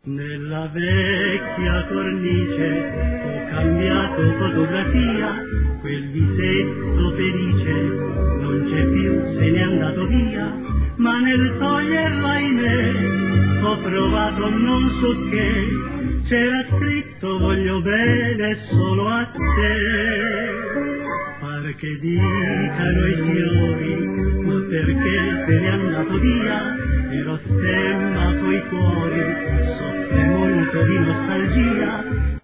Nella vecchia cornice ho cambiato fotografia, quel visetto felice non c'è più, se n'è andato via, ma nel toglierla, ahimè, ho provato non so che, c'era scritto voglio bene solo a te. Pare che dicano i fiori, ma perché se n'è andato via, e lo stemma coi cuori soffre molto di nostalgia.